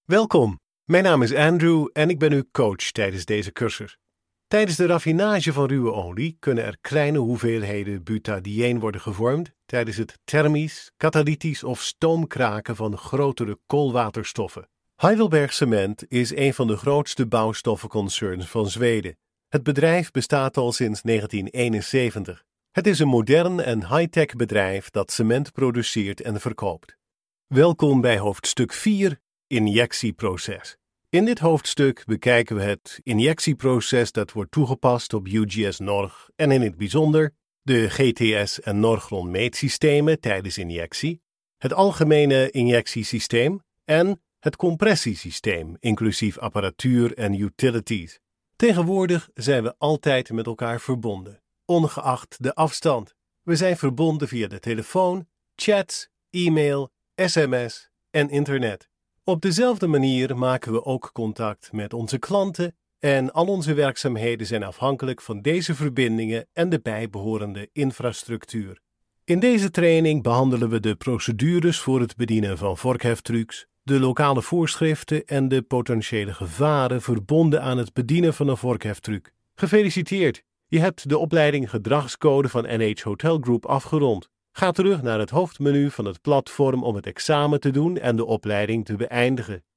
Welkom, mijn naam is Andrew en ik ben uw coach tijdens deze cursus. Tijdens de raffinage van ruwe olie kunnen er kleine hoeveelheden butadien worden gevormd tijdens het thermisch, katalytisch of stoomkraken van grotere koolwaterstoffen. Heidelberg Cement is een van de grootste bouwstoffenconcerns van Zweden. Het bedrijf bestaat al sinds 1971. Het is een modern en high-tech bedrijf dat cement produceert en verkoopt. Welkom bij hoofdstuk 4, injectieproces. In dit hoofdstuk bekijken we het injectieproces dat wordt toegepast op UGS Norg en in het bijzonder de GTS en Norgron meetsystemen tijdens injectie, het algemene injectiesysteem en het compressiesysteem, inclusief apparatuur en utilities. Tegenwoordig zijn we altijd met elkaar verbonden, ongeacht de afstand. We zijn verbonden via de telefoon, chats, e-mail, sms en internet. Op dezelfde manier maken we ook contact met onze klanten en al onze werkzaamheden zijn afhankelijk van deze verbindingen en de bijbehorende infrastructuur. In deze training behandelen we de procedures voor het bedienen van vorkheftrucs, de lokale voorschriften en de potentiële gevaren verbonden aan het bedienen van een vorkheftruc. Gefeliciteerd! Je hebt de opleiding Gedragscode van NH Hotel Group afgerond. Ga terug naar het hoofdmenu van het platform om het examen te doen en de opleiding te beëindigen.